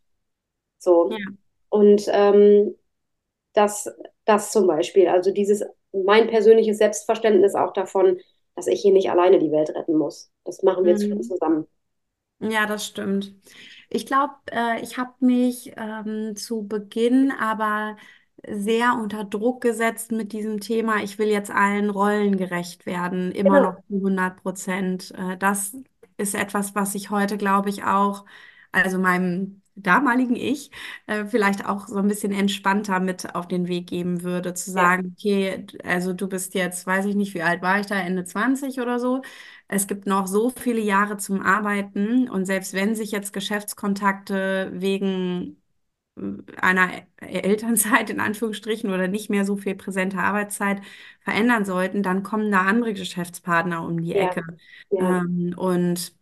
Ja. So. Und ähm, das, das zum Beispiel, also dieses, mein persönliches Selbstverständnis auch davon, dass ich hier nicht alleine die Welt retten muss. Das machen wir Mhm. zusammen. Ja, das stimmt. Ich glaube, äh, ich habe mich ähm, zu Beginn aber sehr unter Druck gesetzt mit diesem Thema. Ich will jetzt allen Rollen gerecht werden, immer noch Genau. zu hundert Prozent. Äh, das ist etwas, was ich heute, glaube ich, auch, also meinem damaligen Ich äh, vielleicht auch so ein bisschen entspannter mit auf den Weg geben würde, zu Ja, sagen, okay, also du bist jetzt, weiß ich nicht, wie alt war ich da, Ende zwanzig oder so. Es gibt noch so viele Jahre zum Arbeiten und selbst wenn sich jetzt Geschäftskontakte wegen äh, einer Elternzeit in Anführungsstrichen oder nicht mehr so viel präsente Arbeitszeit verändern sollten, dann kommen da andere Geschäftspartner um die ja, Ecke. ja, Ähm, und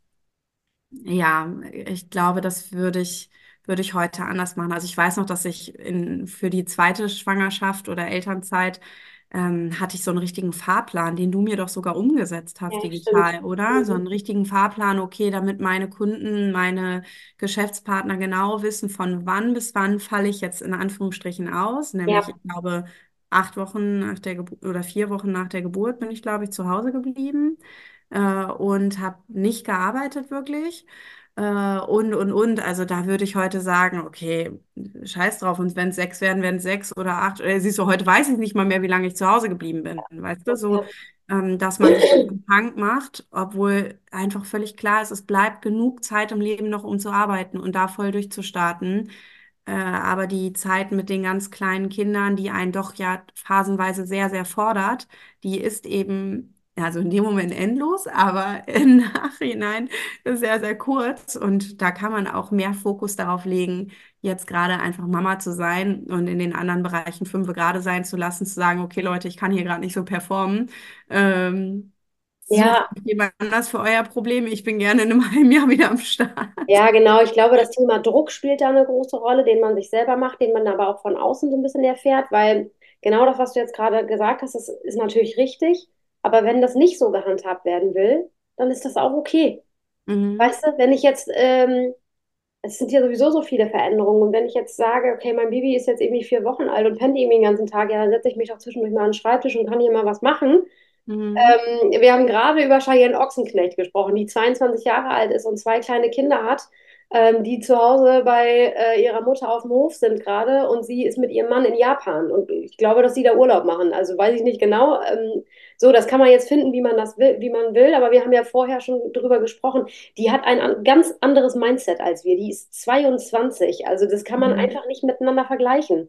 ja, ich glaube, das würde ich, würde ich heute anders machen. Also ich weiß noch, dass ich in, für die zweite Schwangerschaft oder Elternzeit ähm, hatte ich so einen richtigen Fahrplan, den du mir doch sogar umgesetzt hast, ja, stimmt. digital, oder? So Mhm. einen richtigen Fahrplan, okay, damit meine Kunden, meine Geschäftspartner genau wissen, von wann bis wann falle ich jetzt in Anführungsstrichen aus. Nämlich, Ja, ich glaube, acht Wochen nach der Geburt oder vier Wochen nach der Geburt bin ich, glaube ich, zu Hause geblieben äh, und habe nicht gearbeitet wirklich. Äh, und, und, und. Also da würde ich heute sagen, okay, scheiß drauf. Und wenn es sechs werden, werden es sechs oder acht. Äh, siehst du, heute weiß ich nicht mal mehr, wie lange ich zu Hause geblieben bin. Weißt du, so, ja, ähm, dass man sich davon krank macht, obwohl einfach völlig klar ist, es bleibt genug Zeit im Leben noch, um zu arbeiten und da voll durchzustarten. Äh, aber die Zeit mit den ganz kleinen Kindern, die einen doch ja phasenweise sehr, sehr fordert, die ist eben, also in dem Moment endlos, aber im Nachhinein sehr, sehr kurz. Und da kann man auch mehr Fokus darauf legen, jetzt gerade einfach Mama zu sein und in den anderen Bereichen fünf gerade sein zu lassen, zu sagen, okay, Leute, ich kann hier gerade nicht so performen. Ähm, sucht ja, jemand anders für euer Problem. Ich bin gerne in einem halben Jahr wieder am Start. ja, genau. Ich glaube, das Thema Druck spielt da eine große Rolle, den man sich selber macht, den man aber auch von außen so ein bisschen erfährt, weil genau das, was du jetzt gerade gesagt hast, das ist natürlich richtig. Aber wenn das nicht so gehandhabt werden will, dann ist das auch okay. Mhm. Weißt du, wenn ich jetzt, ähm, es sind ja sowieso so viele Veränderungen und wenn ich jetzt sage, okay, mein Baby ist jetzt irgendwie vier Wochen alt und pennt irgendwie den ganzen Tag, ja, dann setze ich mich doch zwischendurch mal an den Schreibtisch und kann hier mal was machen. Mhm. Ähm, wir haben gerade über Cheyenne Ochsenknecht gesprochen, die zweiundzwanzig Jahre alt ist und zwei kleine Kinder hat, ähm, die zu Hause bei äh, ihrer Mutter auf dem Hof sind gerade und sie ist mit ihrem Mann in Japan und ich glaube, dass sie da Urlaub machen. Also weiß ich nicht genau. Ähm, so, das kann man jetzt finden, wie man das will, wie man will, aber wir haben ja vorher schon drüber gesprochen. Die hat ein an, ganz anderes Mindset als wir. Die ist zweiundzwanzig. Also das kann man Mhm. einfach nicht miteinander vergleichen.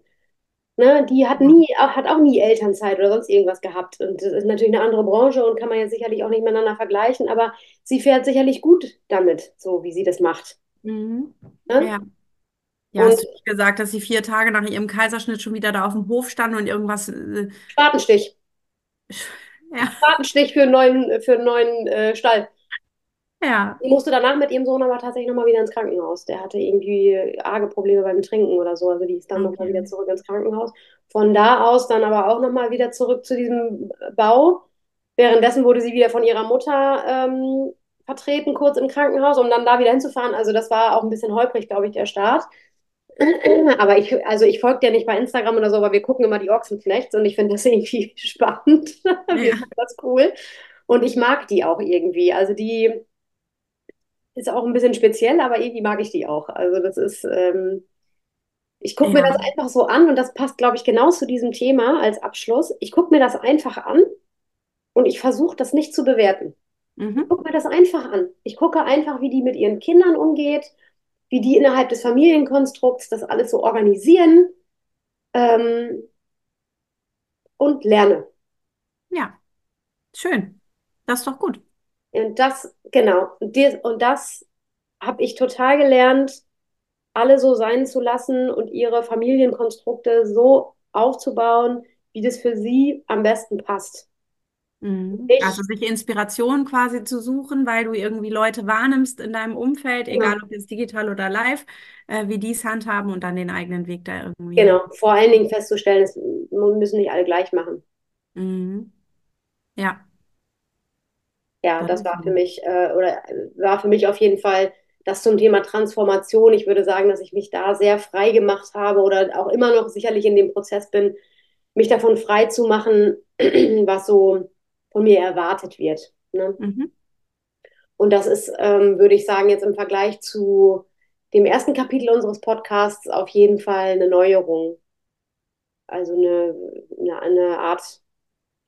Ne, die hat Ja. nie, hat auch nie Elternzeit oder sonst irgendwas gehabt. Und das ist natürlich eine andere Branche und kann man jetzt sicherlich auch nicht miteinander vergleichen, aber sie fährt sicherlich gut damit, so wie sie das macht. Mhm. Ne? Ja. Ja, Und hast du nicht gesagt, dass sie vier Tage nach ihrem Kaiserschnitt schon wieder da auf dem Hof stand und irgendwas. Äh, Spatenstich. ja, Spatenstich für einen neuen, für einen neuen äh, Stall. ja, Sie musste danach mit ihrem Sohn aber tatsächlich nochmal wieder ins Krankenhaus. Der hatte irgendwie arge Probleme beim Trinken oder so. Also die ist dann nochmal wieder okay. zurück ins Krankenhaus. Von da aus dann aber auch nochmal wieder zurück zu diesem Bau. Währenddessen wurde sie wieder von ihrer Mutter ähm, vertreten, kurz im Krankenhaus, um dann da wieder hinzufahren. Also das war auch ein bisschen holprig, glaube ich, der Start. Aber ich, also ich folge dir nicht bei Instagram oder so, aber wir gucken immer die Ochsenknechts und ich finde das irgendwie spannend. Wir Ja, finden das cool. Und ich mag die auch irgendwie. Also die ist auch ein bisschen speziell, aber irgendwie mag ich die auch. Also das ist, ähm, ich gucke mir das ja. einfach so an und das passt, glaube ich, genau zu diesem Thema als Abschluss. Ich gucke mir das einfach an und ich versuche das nicht zu bewerten. Ich Mhm. gucke mir das einfach an. Ich gucke einfach, wie die mit ihren Kindern umgeht, wie die innerhalb des Familienkonstrukts das alles so organisieren, ähm, und lerne. Ja, schön. Das ist doch gut. Und das, genau, und, dir, und das habe ich total gelernt, alle so sein zu lassen und ihre Familienkonstrukte so aufzubauen, wie das für sie am besten passt. Mhm. Also Ich, sich Inspiration quasi zu suchen, weil du irgendwie Leute wahrnimmst in deinem Umfeld, genau, egal ob jetzt digital oder live, äh, wie die es handhaben und dann den eigenen Weg da irgendwie. genau, vor allen Dingen festzustellen, es müssen nicht alle gleich machen. Mhm. Ja, Ja, das das ist war für so. mich, äh, oder äh, war für mich auf jeden Fall das zum Thema Transformation. Ich würde sagen, dass ich mich da sehr frei gemacht habe oder auch immer noch sicherlich in dem Prozess bin, mich davon frei zu machen, was so von mir erwartet wird. Ne? Mhm. Und das ist, ähm, würde ich sagen, jetzt im Vergleich zu dem ersten Kapitel unseres Podcasts auf jeden Fall eine Neuerung. Also eine, eine, eine Art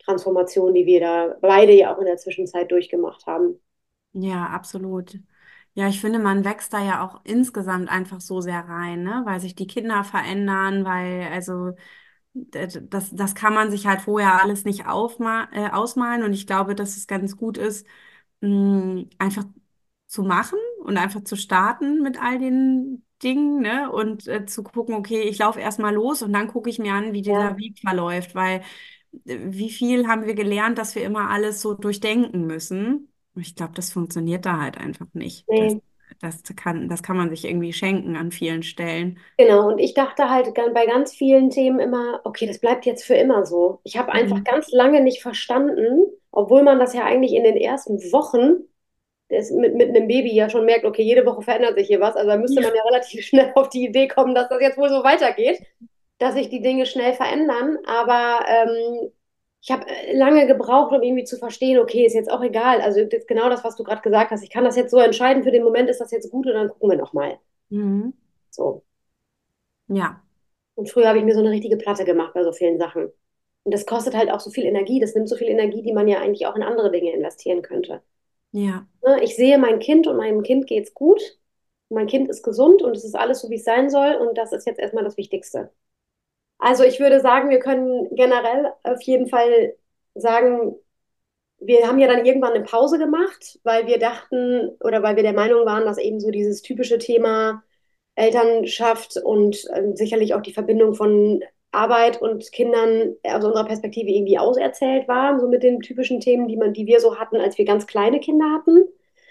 Transformation, die wir da beide ja auch in der Zwischenzeit durchgemacht haben. Ja, absolut. Ja, ich finde, man wächst da ja auch insgesamt einfach so sehr rein, ne? Weil sich die Kinder verändern, weil, also, d- d- das, das kann man sich halt vorher alles nicht aufma äh, ausmalen. Und ich glaube, dass es ganz gut ist, mh, einfach zu machen und einfach zu starten mit all den Dingen, ne? Und äh, zu gucken, okay, ich laufe erstmal los und dann gucke ich mir an, wie dieser Ja, Weg verläuft, weil äh, wie viel haben wir gelernt, dass wir immer alles so durchdenken müssen? Und ich glaube, das funktioniert da halt einfach nicht. Das, nee. das kann, das kann man sich irgendwie schenken an vielen Stellen. Genau, und ich dachte halt gan- bei ganz vielen Themen immer, okay, das bleibt jetzt für immer so. Ich habe einfach Mhm. ganz lange nicht verstanden, obwohl man das ja eigentlich in den ersten Wochen des, mit, mit einem Baby ja schon merkt, okay, jede Woche verändert sich hier was. Also da müsste man Ja. ja relativ schnell auf die Idee kommen, dass das jetzt wohl so weitergeht, dass sich die Dinge schnell verändern. Aber ähm, ich habe lange gebraucht, um irgendwie zu verstehen, okay, ist jetzt auch egal. Also das ist genau das, was du gerade gesagt hast. Ich kann das jetzt so entscheiden, für den Moment ist das jetzt gut und dann gucken wir nochmal. Mhm. So. Ja, Und früher habe ich mir so eine richtige Platte gemacht bei so vielen Sachen. Und das kostet halt auch so viel Energie. Das nimmt so viel Energie, die man ja eigentlich auch in andere Dinge investieren könnte. ja, Ne, ich sehe mein Kind und meinem Kind geht's gut. Mein Kind ist gesund und es ist alles so, wie es sein soll. Und das ist jetzt erstmal das Wichtigste. Also ich würde sagen, wir können generell auf jeden Fall sagen, wir haben ja dann irgendwann eine Pause gemacht, weil wir dachten oder weil wir der Meinung waren, dass eben so dieses typische Thema Elternschaft und ähm, sicherlich auch die Verbindung von Arbeit und Kindern aus unserer Perspektive irgendwie auserzählt war, so mit den typischen Themen, die man, die wir so hatten, als wir ganz kleine Kinder hatten.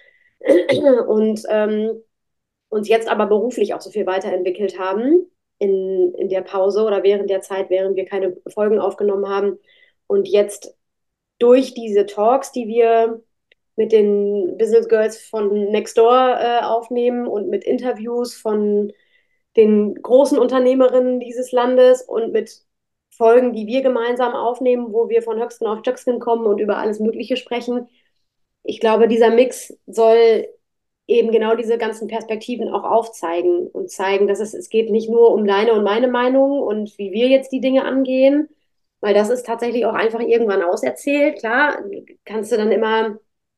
Und ähm, uns jetzt aber beruflich auch so viel weiterentwickelt haben in, in der Pause oder während der Zeit, während wir keine Folgen aufgenommen haben. Und jetzt durch diese Talks, die wir mit den Business Girls von Nextdoor äh, aufnehmen und mit Interviews von den großen Unternehmerinnen dieses Landes und mit Folgen, die wir gemeinsam aufnehmen, wo wir von Höchstgen auf Stöcksken kommen und über alles Mögliche sprechen. Ich glaube, dieser Mix soll eben genau diese ganzen Perspektiven auch aufzeigen und zeigen, dass es, es geht nicht nur um deine und meine Meinung und wie wir jetzt die Dinge angehen, weil das ist tatsächlich auch einfach irgendwann auserzählt. Klar, kannst du dann immer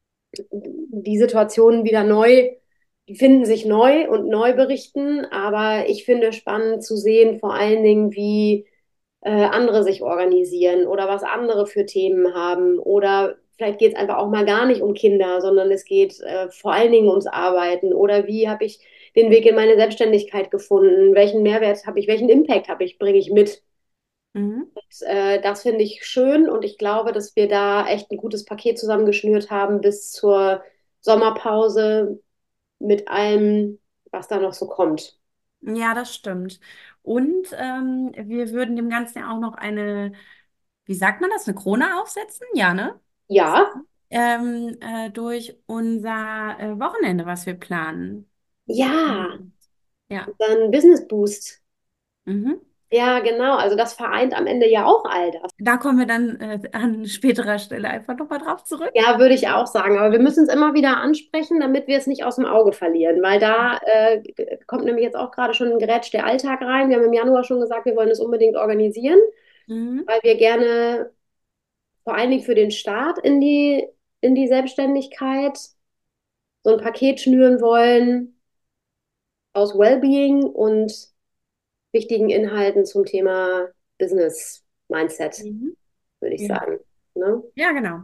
die Situationen wieder neu, die finden sich neu und neu berichten, aber ich finde spannend zu sehen, vor allen Dingen, wie äh, andere sich organisieren oder was andere für Themen haben. Oder vielleicht geht es einfach auch mal gar nicht um Kinder, sondern es geht äh, vor allen Dingen ums Arbeiten. Oder wie habe ich den Weg in meine Selbstständigkeit gefunden? Welchen Mehrwert habe ich? Welchen Impact habe ich, bringe ich mit? mhm. Und, äh, das finde ich schön und ich glaube, dass wir da echt ein gutes Paket zusammengeschnürt haben bis zur Sommerpause mit allem, was da noch so kommt. Ja, das stimmt. Und ähm, wir würden dem Ganzen ja auch noch eine, wie sagt man das, eine Krone aufsetzen? Ja, ne? Ja, Ähm, äh, durch unser äh, Wochenende, was wir planen. ja, Mhm. Ja. dann Business Boost. Mhm. Ja, genau. Also das vereint am Ende ja auch all das. Da kommen wir dann äh, an späterer Stelle einfach nochmal drauf zurück. Ja, würde ich auch sagen. Aber wir müssen es immer wieder ansprechen, damit wir es nicht aus dem Auge verlieren. Weil da äh, kommt nämlich jetzt auch gerade schon ein Gerätsch der Alltag rein. Wir haben im Januar schon gesagt, wir wollen es unbedingt organisieren, Mhm. weil wir gerne vor allen Dingen für den Start in die, in die Selbstständigkeit so ein Paket schnüren wollen aus Wellbeing und wichtigen Inhalten zum Thema Business Mindset, Mhm. würde ich Ja. sagen. Ne? Ja, genau.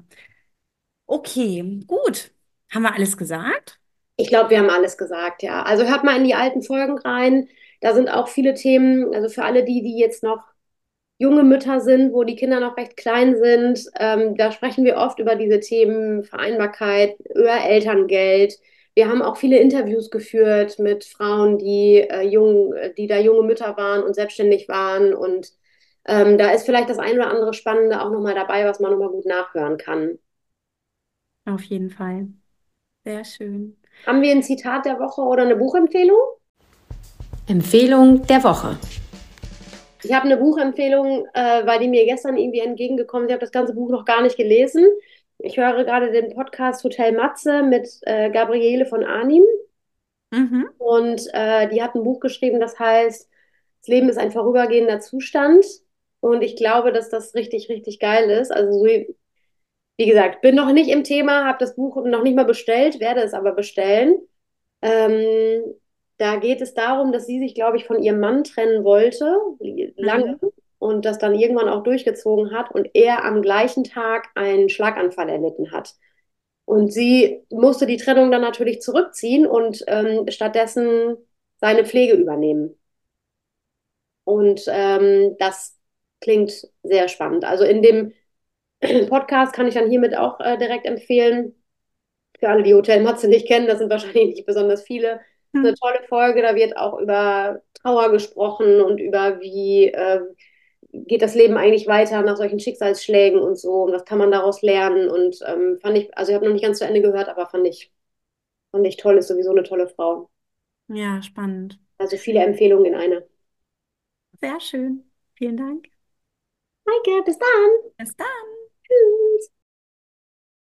Okay, gut. Haben wir alles gesagt? Ich glaube, wir haben alles gesagt, ja. Also hört mal in die alten Folgen rein. Da sind auch viele Themen, also für alle die, die jetzt noch junge Mütter sind, wo die Kinder noch recht klein sind, ähm, da sprechen wir oft über diese Themen Vereinbarkeit, über Elterngeld. Wir haben auch viele Interviews geführt mit Frauen, die, äh, jung, die da junge Mütter waren und selbstständig waren. Und ähm, da ist vielleicht das ein oder andere Spannende auch nochmal dabei, was man nochmal gut nachhören kann. Auf jeden Fall. Sehr schön. Haben wir ein Zitat der Woche oder eine Buchempfehlung? Empfehlung der Woche. Ich habe eine Buchempfehlung, äh, weil die mir gestern irgendwie entgegengekommen ist. Ich habe das ganze Buch noch gar nicht gelesen. Ich höre gerade den Podcast Hotel Matze mit äh, Gabriele von Arnim. Mhm. Und äh, die hat ein Buch geschrieben, das heißt, das Leben ist ein vorübergehender Zustand. Und ich glaube, dass das richtig, richtig geil ist. Also, so, wie gesagt, bin noch nicht im Thema, habe das Buch noch nicht mal bestellt, werde es aber bestellen. Ähm, Da geht es darum, dass sie sich, glaube ich, von ihrem Mann trennen wollte, lange, Mhm. und das dann irgendwann auch durchgezogen hat und er am gleichen Tag einen Schlaganfall erlitten hat. Und sie musste die Trennung dann natürlich zurückziehen und ähm, stattdessen seine Pflege übernehmen. Und ähm, das klingt sehr spannend. Also in dem Podcast kann ich dann hiermit auch äh, direkt empfehlen. Für alle, die Hotel Matze nicht kennen, das sind wahrscheinlich nicht besonders viele. Das ist eine Hm. tolle Folge, da wird auch über Trauer gesprochen und über wie äh, geht das Leben eigentlich weiter nach solchen Schicksalsschlägen und so und was kann man daraus lernen und ähm, fand ich, also ich habe noch nicht ganz zu Ende gehört, aber fand ich, fand ich toll, ist sowieso eine tolle Frau. Ja, spannend. Also viele Empfehlungen in einer. Sehr schön. Vielen Dank. Maike, bis dann! Bis dann.